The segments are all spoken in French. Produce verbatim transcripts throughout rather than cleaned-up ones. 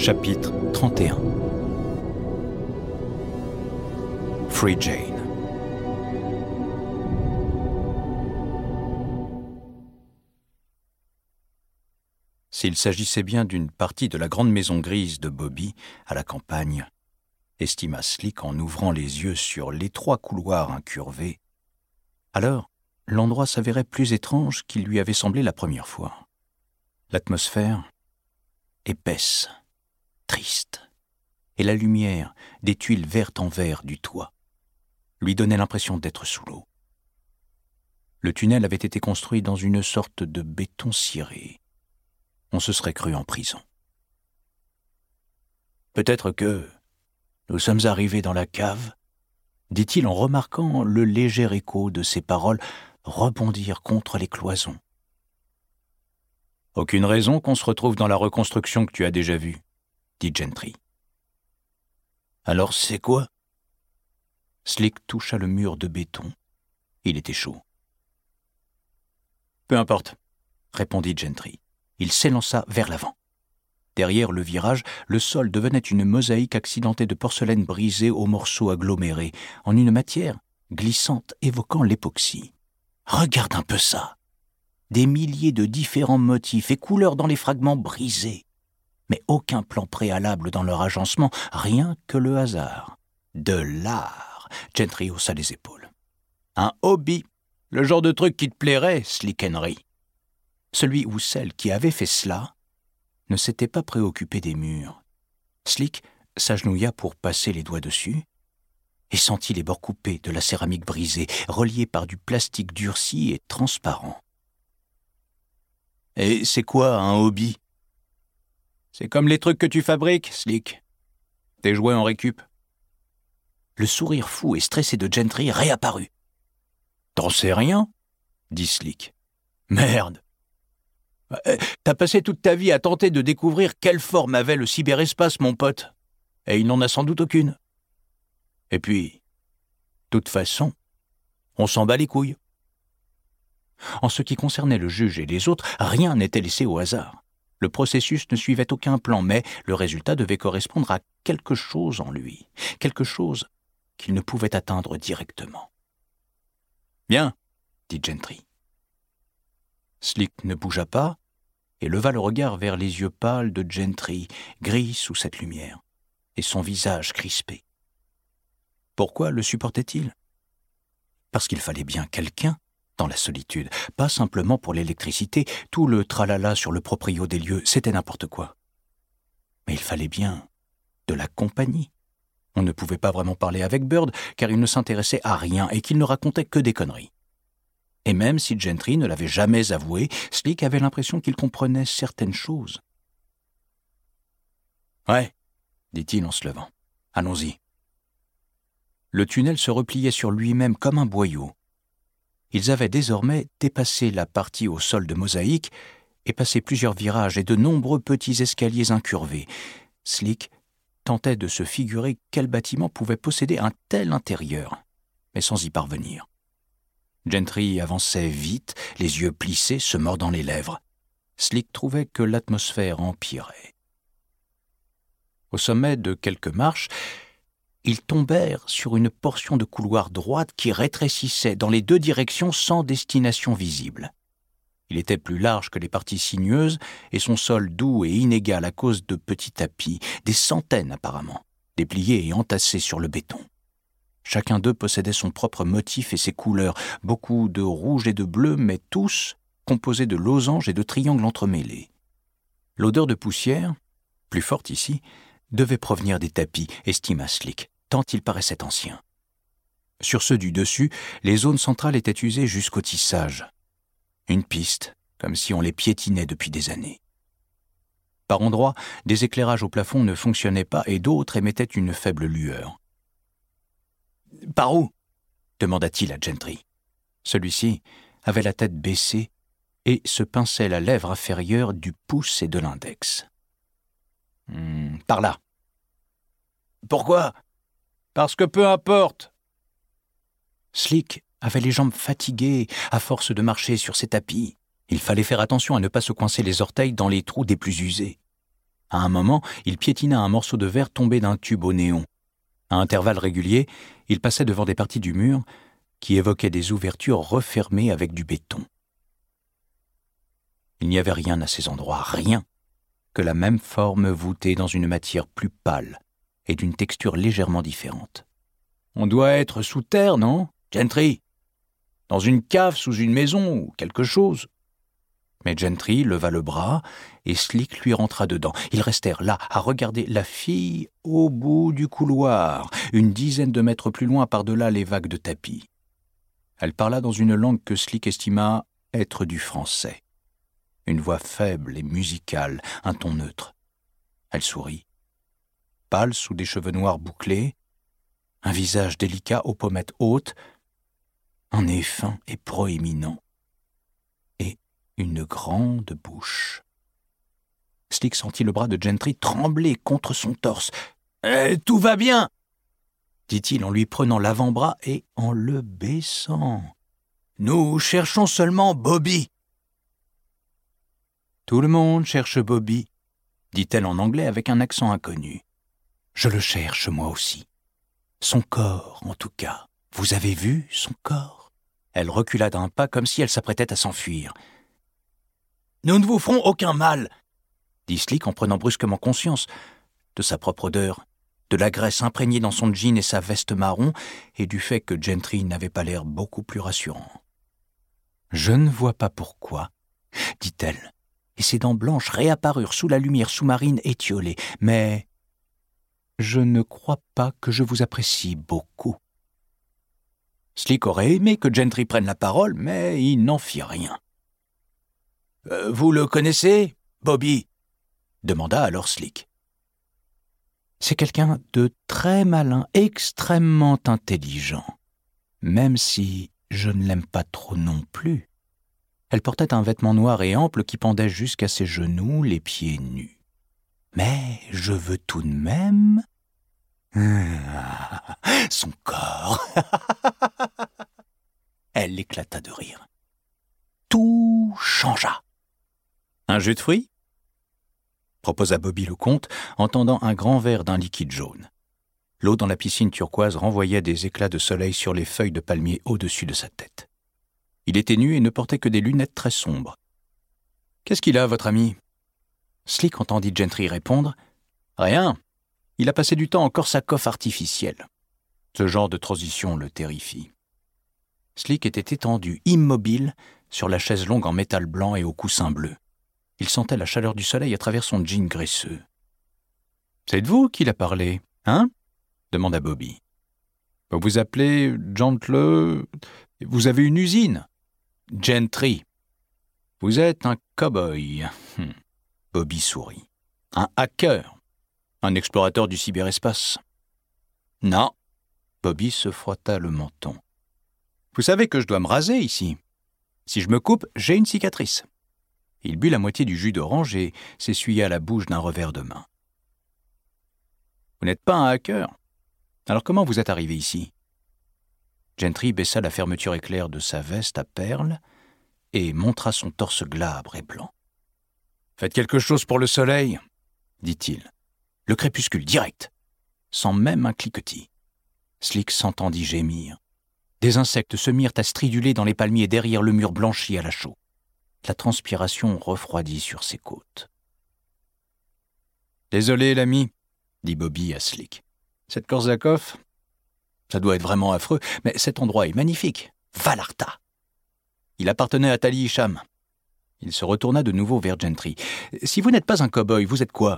Chapitre trente et un. Free Jane. S'il s'agissait bien d'une partie de la grande maison grise de Bobby, à la campagne, estima Slick en ouvrant les yeux sur l'étroit couloir incurvé, alors l'endroit s'avérait plus étrange qu'il lui avait semblé la première fois. L'atmosphère, épaisse, triste, et la lumière des tuiles vertes en verre du toit lui donnait l'impression d'être sous l'eau. Le tunnel avait été construit dans une sorte de béton ciré. On se serait cru en prison. « Peut-être que nous sommes arrivés dans la cave », dit-il en remarquant le léger écho de ses paroles rebondir contre les cloisons. « Aucune raison qu'on se retrouve dans la reconstruction que tu as déjà vue, » dit Gentry. « Alors c'est quoi ?» Slick toucha le mur de béton. Il était chaud. « Peu importe, » répondit Gentry. Il s'élança vers l'avant. Derrière le virage, le sol devenait une mosaïque accidentée de porcelaine brisée aux morceaux agglomérés, en une matière glissante évoquant l'époxy. « Regarde un peu ça ! Des milliers de différents motifs et couleurs dans les fragments brisés. Mais aucun plan préalable dans leur agencement, rien que le hasard. De l'art !» Gentry haussa les épaules. « Un hobby, le genre de truc qui te plairait, Slick Henry. » Celui ou celle qui avait fait cela ne s'était pas préoccupé des murs. Slick s'agenouilla pour passer les doigts dessus et sentit les bords coupés de la céramique brisée, reliés par du plastique durci et transparent. « Et c'est quoi un hobby ?»« C'est comme les trucs que tu fabriques, Slick. Tes jouets en récup. » Le sourire fou et stressé de Gentry réapparut. « T'en sais rien ?» dit Slick. « Merde ! T'as passé toute ta vie à tenter de découvrir quelle forme avait le cyberespace, mon pote, et il n'en a sans doute aucune. Et puis, de toute façon, on s'en bat les couilles. » En ce qui concernait le juge et les autres, rien n'était laissé au hasard. Le processus ne suivait aucun plan, mais le résultat devait correspondre à quelque chose en lui, quelque chose qu'il ne pouvait atteindre directement. « Bien, » dit Gentry. Slick ne bougea pas et leva le regard vers les yeux pâles de Gentry, gris sous cette lumière, et son visage crispé. Pourquoi le supportait-il ? Parce qu'il fallait bien quelqu'un dans la solitude, pas simplement pour l'électricité, tout le tralala sur le proprio des lieux, c'était n'importe quoi. Mais il fallait bien de la compagnie. On ne pouvait pas vraiment parler avec Bird, car il ne s'intéressait à rien et qu'il ne racontait que des conneries. Et même si Gentry ne l'avait jamais avoué, Slick avait l'impression qu'il comprenait certaines choses. « Ouais, » dit-il en se levant. « Allons-y. » Le tunnel se repliait sur lui-même comme un boyau. Ils avaient désormais dépassé la partie au sol de mosaïque et passé plusieurs virages et de nombreux petits escaliers incurvés. Slick tentait de se figurer quel bâtiment pouvait posséder un tel intérieur, mais sans y parvenir. Gentry avançait vite, les yeux plissés, se mordant les lèvres. Slick trouvait que l'atmosphère empirait. Au sommet de quelques marches, ils tombèrent sur une portion de couloir droite qui rétrécissait dans les deux directions sans destination visible. Il était plus large que les parties sinueuses et son sol doux et inégal à cause de petits tapis, des centaines apparemment, dépliés et entassés sur le béton. Chacun d'eux possédait son propre motif et ses couleurs, beaucoup de rouge et de bleu, mais tous composés de losanges et de triangles entremêlés. L'odeur de poussière, plus forte ici, devait provenir des tapis, estima Slick, tant ils paraissaient anciens. Sur ceux du dessus, les zones centrales étaient usées jusqu'au tissage. Une piste, comme si on les piétinait depuis des années. Par endroits, des éclairages au plafond ne fonctionnaient pas et d'autres émettaient une faible lueur. « Par où ?» demanda-t-il à Gentry. Celui-ci avait la tête baissée et se pinçait la lèvre inférieure du pouce et de l'index. Hmm, « Par là. »« Pourquoi ?»« Parce que peu importe !» Slick avait les jambes fatiguées à force de marcher sur ses tapis. Il fallait faire attention à ne pas se coincer les orteils dans les trous des plus usés. À un moment, il piétina un morceau de verre tombé d'un tube au néon. À intervalles réguliers, il passait devant des parties du mur qui évoquaient des ouvertures refermées avec du béton. Il n'y avait rien à ces endroits, rien que la même forme voûtée dans une matière plus pâle et d'une texture légèrement différente. « On doit être sous terre, non, Gentry ? Dans une cave sous une maison ou quelque chose ?» Mais Gentry leva le bras et Slick lui rentra dedans. Ils restèrent là à regarder la fille au bout du couloir, une dizaine de mètres plus loin par-delà les vagues de tapis. Elle parla dans une langue que Slick estima être du français. Une voix faible et musicale, un ton neutre. Elle sourit. Pâle sous des cheveux noirs bouclés, un visage délicat aux pommettes hautes, un nez fin et proéminent, et une grande bouche. Slick sentit le bras de Gentry trembler contre son torse. Eh, « Tout va bien !» dit-il en lui prenant l'avant-bras et en le baissant. « Nous cherchons seulement Bobby. » « Tout le monde cherche Bobby, » dit-elle en anglais avec un accent inconnu. « Je le cherche moi aussi. Son corps, en tout cas. Vous avez vu son corps ?» Elle recula d'un pas comme si elle s'apprêtait à s'enfuir. « Nous ne vous ferons aucun mal !» dit Slick en prenant brusquement conscience de sa propre odeur, de la graisse imprégnée dans son jean et sa veste marron, et du fait que Gentry n'avait pas l'air beaucoup plus rassurant. « Je ne vois pas pourquoi, » dit-elle, et ses dents blanches réapparurent sous la lumière sous-marine étiolée. « Mais je ne crois pas que je vous apprécie beaucoup. » Slick aurait aimé que Gentry prenne la parole, mais il n'en fit rien. Euh, « Vous le connaissez, Bobby ?» demanda alors Slick. « C'est quelqu'un de très malin, extrêmement intelligent, même si je ne l'aime pas trop non plus. » Elle portait un vêtement noir et ample qui pendait jusqu'à ses genoux, les pieds nus. « Mais je veux tout de même... Ah, son corps !» Elle éclata de rire. Tout changea. « Un jus de fruits ?» proposa Bobby le comte en tendant un grand verre d'un liquide jaune. L'eau dans la piscine turquoise renvoyait des éclats de soleil sur les feuilles de palmier au-dessus de sa tête. Il était nu et ne portait que des lunettes très sombres. « Qu'est-ce qu'il a, votre ami ?» Slick entendit Gentry répondre. « Rien. Il a passé du temps en Korsakoff artificiel. » Ce genre de transition le terrifie. Slick était étendu, immobile, sur la chaise longue en métal blanc et au coussin bleu. Il sentait la chaleur du soleil à travers son jean graisseux. « C'est de vous qu'il a parlé, hein ?» demanda Bobby. « Vous vous appelez Gentle... Vous avez une usine ?»« Gentry. Vous êtes un cow-boy. Hum. » Bobby sourit. « Un hacker. Un explorateur du cyberespace. »« Non. » Bobby se frotta le menton. « Vous savez que je dois me raser ici. Si je me coupe, j'ai une cicatrice. » Il but la moitié du jus d'orange et s'essuya la bouche d'un revers de main. « Vous n'êtes pas un hacker. Alors comment vous êtes arrivé ici ?» Gentry baissa la fermeture éclair de sa veste à perles et montra son torse glabre et blanc. « Faites quelque chose pour le soleil, » dit-il. « Le crépuscule, direct, sans même un cliquetis. » Slick s'entendit gémir. Des insectes se mirent à striduler dans les palmiers derrière le mur blanchi à la chaux. La transpiration refroidit sur ses côtes. « Désolé, l'ami, » dit Bobby à Slick. « Cette Korsakoff, ça doit être vraiment affreux, mais cet endroit est magnifique. Valarta !» Il appartenait à Tali Isham. Il se retourna de nouveau vers Gentry. « Si vous n'êtes pas un cow-boy, vous êtes quoi ?»«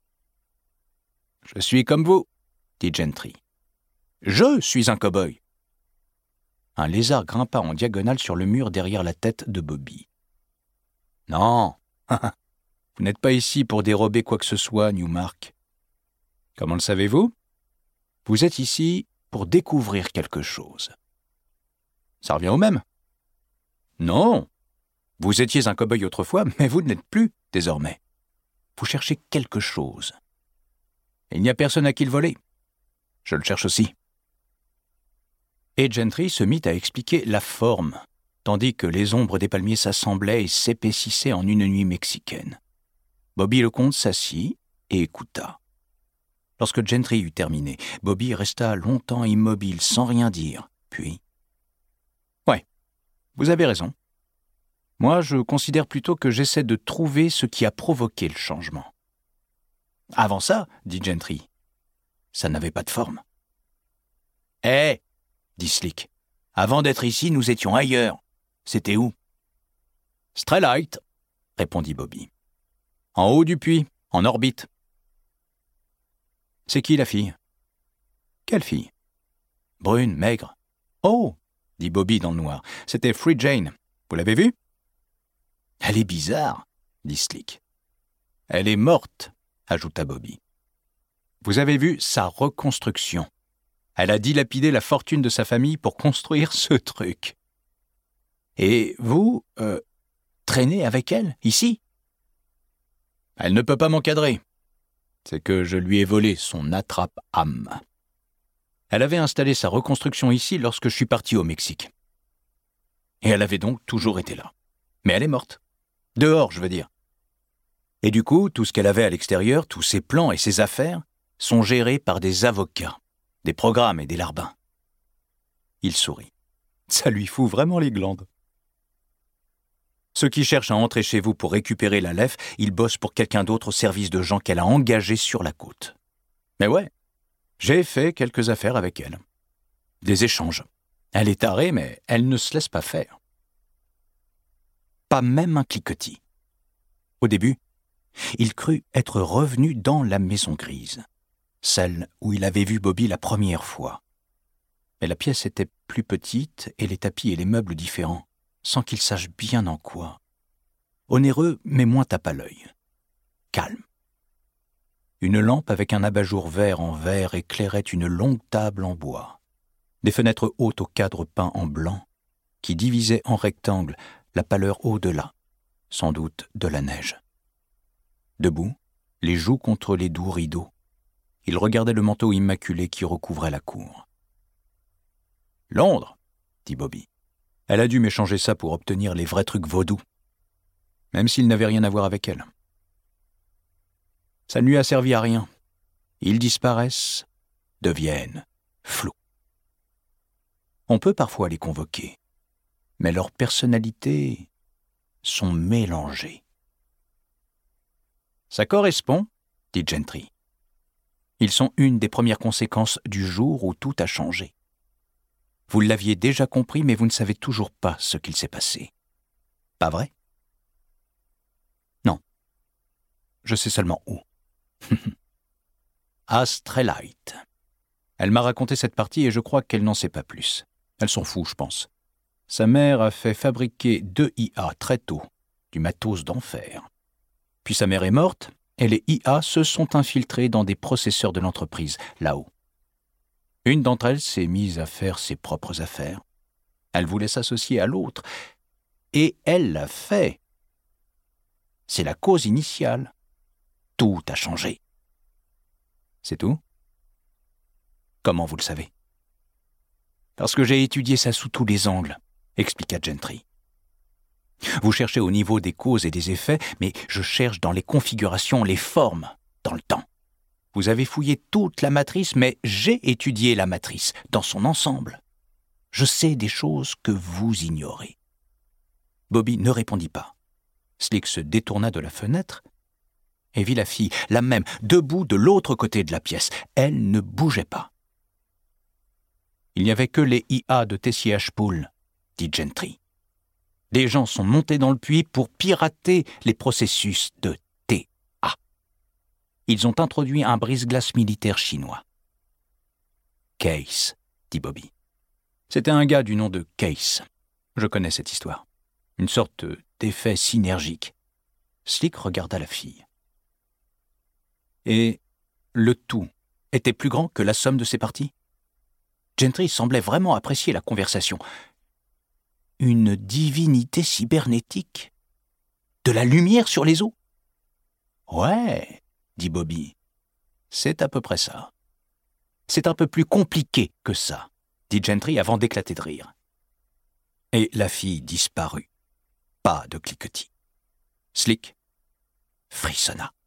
Je suis comme vous, » dit Gentry. « Je suis un cow-boy. » Un lézard grimpa en diagonale sur le mur derrière la tête de Bobby. « Non, vous n'êtes pas ici pour dérober quoi que ce soit, Newmark. Comment le savez-vous ? Vous êtes ici pour découvrir quelque chose. Ça revient au même. Non, vous étiez un cow-boy autrefois, mais vous ne l'êtes plus désormais. Vous cherchez quelque chose. Il n'y a personne à qui le voler. Je le cherche aussi. » Et Gentry se mit à expliquer la forme, tandis que les ombres des palmiers s'assemblaient et s'épaississaient en une nuit mexicaine. Bobby le comte s'assit, et écouta. Lorsque Gentry eut terminé, Bobby resta longtemps immobile, sans rien dire. Puis... « Ouais, vous avez raison. Moi, je considère plutôt que j'essaie de trouver ce qui a provoqué le changement. » « Avant ça, dit Gentry, ça n'avait pas de forme. »« Hé !» dit Slick. « Avant d'être ici, nous étions ailleurs. C'était où ?»« Straylight, » répondit Bobby. « En haut du puits, en orbite. »« C'est qui la fille ?»« Quelle fille ?»« Brune, maigre. »« Oh !» dit Bobby dans le noir. « C'était Free Jane. Vous l'avez vue ?»« Elle est bizarre, » dit Slick. « Elle est morte, » ajouta Bobby. « Vous avez vu sa reconstruction. Elle a dilapidé la fortune de sa famille pour construire ce truc. Et vous, euh, traînez avec elle, ici ? Elle ne peut pas m'encadrer. C'est que je lui ai volé son attrape-âme. Elle avait installé sa reconstruction ici lorsque je suis parti au Mexique. Et elle avait donc toujours été là. Mais elle est morte. Dehors, je veux dire. Et du coup, tout ce qu'elle avait à l'extérieur, tous ses plans et ses affaires, sont gérés par des avocats, des programmes et des larbins. Il sourit. Ça lui fout vraiment les glandes. Ceux qui cherchent à entrer chez vous pour récupérer la L E F, ils bossent pour quelqu'un d'autre au service de gens qu'elle a engagés sur la côte. Mais ouais, j'ai fait quelques affaires avec elle. Des échanges. Elle est tarée, mais elle ne se laisse pas faire. Pas même un cliquetis. Au début, il crut être revenu dans la maison grise, celle où il avait vu Bobby la première fois. Mais la pièce était plus petite et les tapis et les meubles différents, sans qu'il sache bien en quoi. Onéreux, mais moins tape à l'œil. Calme. Une lampe avec un abat-jour vert en verre éclairait une longue table en bois. Des fenêtres hautes au cadre peint en blanc, qui divisaient en rectangle la pâleur au-delà, sans doute de la neige. Debout, les joues contre les doux rideaux, il regardait le manteau immaculé qui recouvrait la cour. « Londres, » dit Bobby. Elle a dû m'échanger ça pour obtenir les vrais trucs vaudous, même s'il n'avait rien à voir avec elle. Ça ne lui a servi à rien. Ils disparaissent, deviennent flous. On peut parfois les convoquer, mais leurs personnalités sont mélangées. Ça correspond, dit Gentry. Ils sont une des premières conséquences du jour où tout a changé. Vous l'aviez déjà compris, mais vous ne savez toujours pas ce qu'il s'est passé. Pas vrai ? Non. Je sais seulement où. À Straylight. Elle m'a raconté cette partie et je crois qu'elle n'en sait pas plus. Elle s'en fout, je pense. Sa mère a fait fabriquer deux I A très tôt, du matos d'enfer. Puis sa mère est morte, et les I A se sont infiltrés dans des processeurs de l'entreprise, là-haut. Une d'entre elles s'est mise à faire ses propres affaires. Elle voulait s'associer à l'autre, et elle l'a fait. C'est la cause initiale. Tout a changé. C'est tout ? Comment vous le savez ? Parce que j'ai étudié ça sous tous les angles, expliqua Gentry. Vous cherchez au niveau des causes et des effets, mais je cherche dans les configurations, les formes, dans le temps. Vous avez fouillé toute la matrice, mais j'ai étudié la matrice dans son ensemble. Je sais des choses que vous ignorez. Bobby ne répondit pas. Slick se détourna de la fenêtre et vit la fille, la même, debout de l'autre côté de la pièce. Elle ne bougeait pas. Il n'y avait que les I A de Tessie Ashpool, dit Gentry. Des gens sont montés dans le puits pour pirater les processus de T A. Ils ont introduit un brise-glace militaire chinois. Case, dit Bobby. C'était un gars du nom de Case. Je connais cette histoire. Une sorte d'effet synergique. Slick regarda la fille. Et le tout était plus grand que la somme de ses parties ? Gentry semblait vraiment apprécier la conversation. Une divinité cybernétique ? De la lumière sur les eaux ? Ouais, dit Bobby. C'est à peu près ça. C'est un peu plus compliqué que ça, dit Gentry avant d'éclater de rire. Et la fille disparut. Pas de cliquetis. Slick frissonna.